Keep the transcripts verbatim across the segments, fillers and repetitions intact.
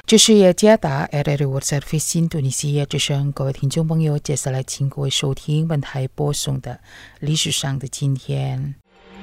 这是雅加达 R R World Service 印度尼西亚之声，各位听众朋友，接下来请各位收听本台播送的历史上的今天。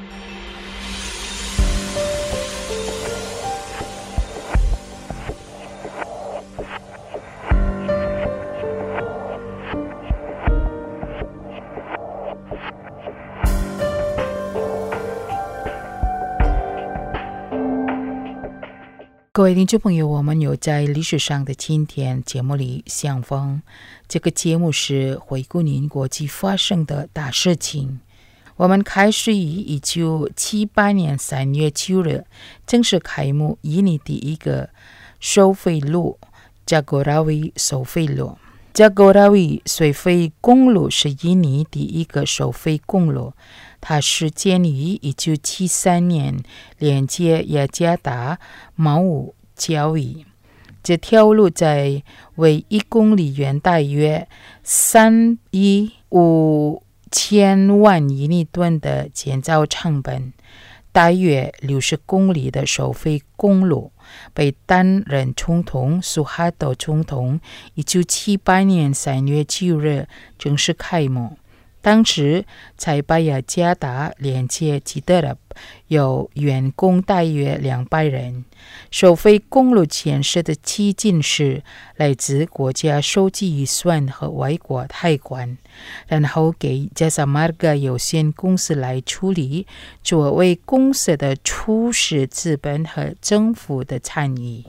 各位听众朋友，我们有在历史上的今天节目里相逢。这个节目是回顾您国际发生的大事情。我们开始于一九七八年三月九日正式开幕印尼第一个收费路加戈拉维收费路。加戈拉维水费公路是印尼第一个收费公路，它是建于一九七三年，连接雅加达、毛武交易。这条路在为一公里元大约三亿五千万印尼盾的建造成本，大约六十公里的收费公路，被担任总统苏哈多总统一九七八年三月九日正式开幕。当时才把雅加达连接吉德勒，有员工大约两百人。收费公路建设的基金是来自国家收支预算和外国贷款，然后给Jasa Marga有限公司来处理，作为公司的初始资本和政府的参与。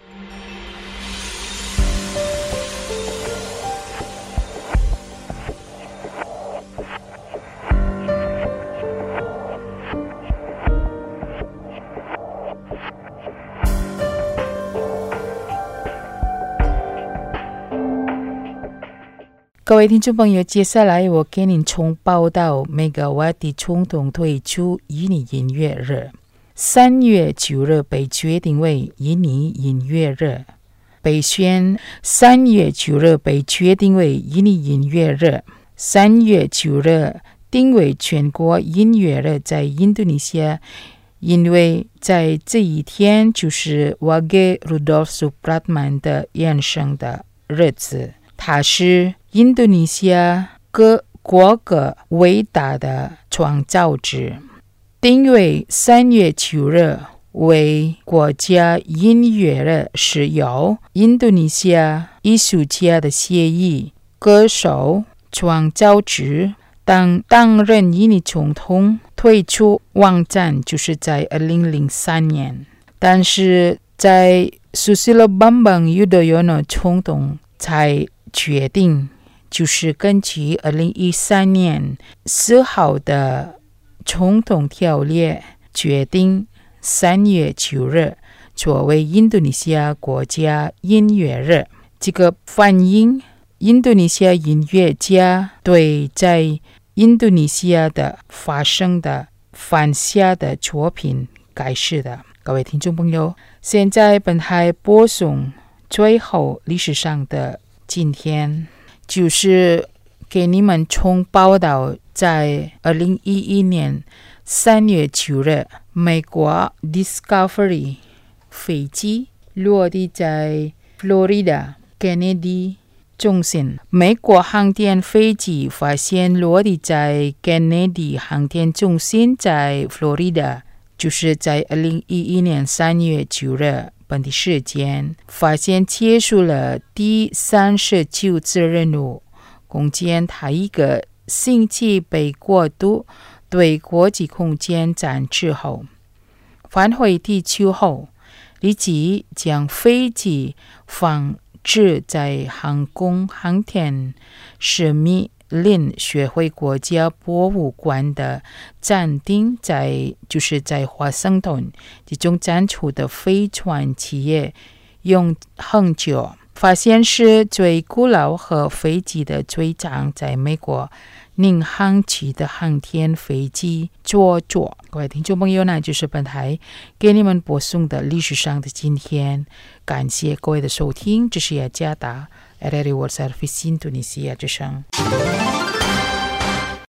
各位听众朋友，接下来我给您从报道梅加瓦蒂总统推出印尼音乐日。三月九日被决定为印尼音乐日，被选三月九日被决定为印尼音乐日。三月九日定为全国音乐日，在印度尼西亚，因为在这一天就是瓦给 Rudolf Supratman 的诞生的日子，它是印度尼西亚各国个伟大的创造者。定为三月九日为国家音乐日，是由印度尼西亚艺术家的协议、歌手、创造者当担任印尼总统推出网站，就是在二零零三年。但是在Susilo Bambang Yudhoyono总统才决定，就是根据二零一三年四号的总统条例决定三月九日作为印度尼西亚国家音乐日。这个反映印度尼西亚音乐家对在印度尼西亚的发生的犯下的作品改写的。各位听众朋友，现在本台播送最后历史上的今天，就是给你们从报道在二零一一年三月九日，美国 Discovery 飞机落地在 Florida Kennedy 中心。美国航天飞机发现落地在 Kennedy 航天中心，在 Florida， 就是在二零一一年三月九日本地时间，发现结束了第三十九次任务，共建它一个星期被过渡对国际空间站之后，返回地球后，立即将飞机放置在航空航天史密林学会国家博物馆的展厅，在就是在华盛顿。这种展出的飞船企业用很久，发现是最古老和飞机的最长，在美国宁航区的航天飞机坐坐。各位听众朋友呢，就是本台给你们播送的历史上的今天，感谢各位的收听，这是雅加达 R R World Service 印度尼西亚之声。